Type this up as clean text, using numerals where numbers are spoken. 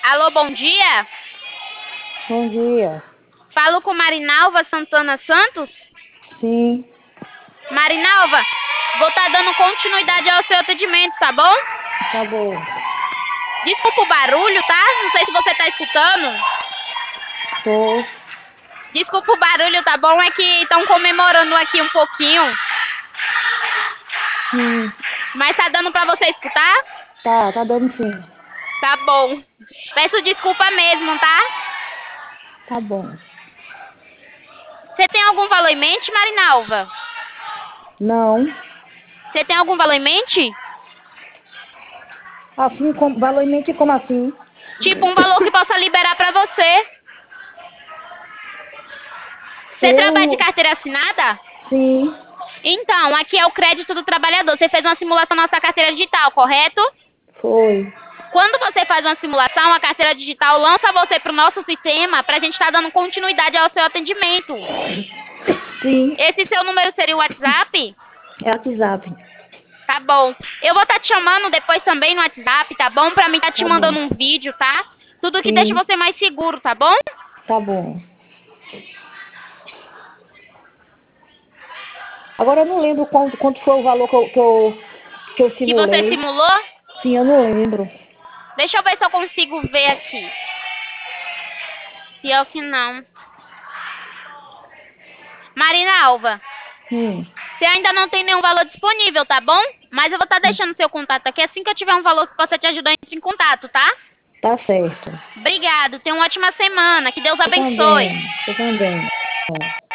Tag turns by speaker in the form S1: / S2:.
S1: Alô, bom dia.
S2: Bom dia.
S1: Falo com Marinalva Santana Santos.
S2: Sim,
S1: Marinalva, vou estar dando continuidade ao seu atendimento, tá bom?
S2: tá bom.
S1: Desculpa o barulho, tá? Não sei se você tá escutando.
S2: Tô.
S1: Desculpa o barulho, tá bom? É que estão comemorando aqui um pouquinho.
S2: Hum,
S1: Mas tá dando pra você escutar?
S2: tá dando sim.
S1: Tá bom. Peço desculpa mesmo, tá?
S2: Tá bom.
S1: Você tem algum valor em mente, Marinalva?
S2: Não.
S1: Você tem algum valor em mente?
S2: Assim, valor em mente como assim?
S1: Tipo, um valor que possa liberar pra você. Você trabalha de
S2: Eu,
S1: carteira assinada?
S2: sim,
S1: Então, aqui é o crédito do trabalhador. Você fez uma simulação na nossa carteira digital, correto?
S2: foi.
S1: Quando você faz uma simulação, a carteira digital lança você para o nosso sistema para a gente estar dando continuidade ao seu atendimento.
S2: Sim,
S1: Esse seu número seria o WhatsApp?
S2: é WhatsApp.
S1: Tá bom. Eu vou estar te chamando depois também no WhatsApp, tá bom? Para mim estar te
S2: Tá bom.
S1: mandando um vídeo, tá? Tudo que deixa
S2: Sim,
S1: você mais seguro, tá bom?
S2: tá bom. Agora eu não lembro quanto foi o valor que eu
S1: Que você
S2: simulei.
S1: simulou?
S2: Sim, eu não lembro.
S1: Deixa eu ver se eu consigo ver aqui. Pior que não. Marina Alva,
S2: Hum,
S1: você ainda não tem nenhum valor disponível, tá bom? Mas eu vou estar deixando seu contato aqui. Assim que eu tiver um valor que possa te ajudar, entre em contato, tá?
S2: tá certo.
S1: Obrigado. Tenha uma ótima semana. Que Deus
S2: Você também.
S1: abençoe.
S2: Você também.